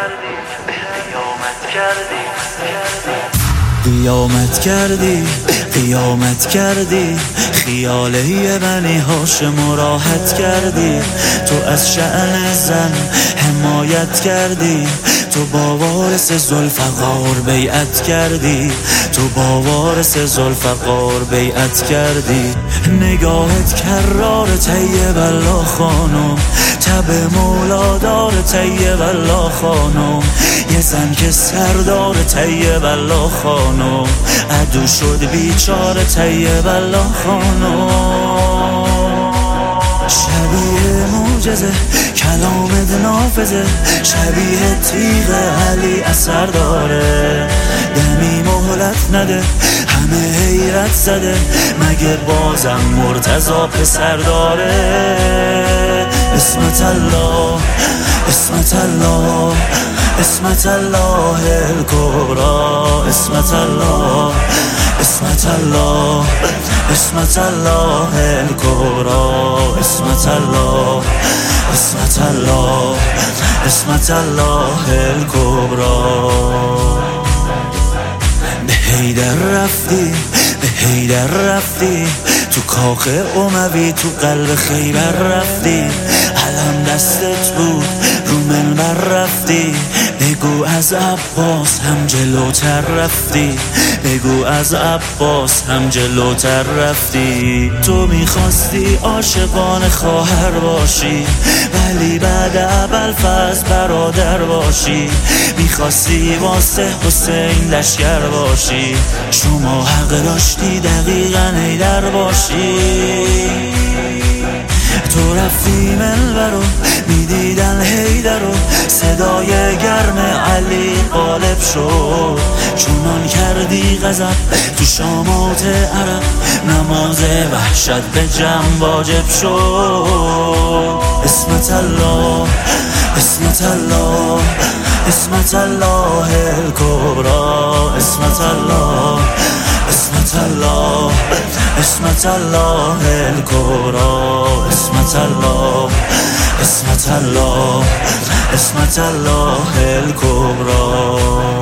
قیامت کردی قیامت کردی خیاله بنی هاشم راحت کردی. تو از شأن زن حمایت کردی، تو با وارث ذوالفقار بیعت کردی، تو با وارث ذوالفقار بیعت کردی. نگاهت کرار طیب الله خانم، تب مولادار طیب الله خانم، یه زن که سردار طیب الله خانم، عدو شد بیچاره طیب الله خانم. شبیه معجزه کلامت نافذه، شبیه تیغ علی اثر داره، دمی مهلت نده همه حیرت زده، مگه بازم مرتضی پسر داره. اسمت الله اسمت الله اسمت الله الکبری، اسمت الله اسمت الله اسمت الله الکبری، اسمت الله اسمت الله اسمت الله الکبری. به حیدر رفتی به حیدر رفتی، تو کاخ اموی تو قلب خیبر رفتی، علم دستت بود رو منبر رفتی، بگو از عباس هم جلوتر رفتی، بگو از عباس هم جلوتر رفتی. تو میخواستی عاشقان خواهر باشی، ولی بعد ابوالفضل برادر باشی، میخواستی واسه حسین لشکر باشی، شما حق داشتی دقیقا حیدر باشی. تو رفتی منبرو میدیدن حیدر رو، صدای گرم علی غالب شد، چونان کردی غضب تو شامات عرب، نماز وحشت به جمع واجب شد. اسمت الله اسمت الله اسمت الله الکبری، اسمت الله اسمت الله اسمت الله الکبری، اسمت الله اسمت الله اسمت الله الکبری.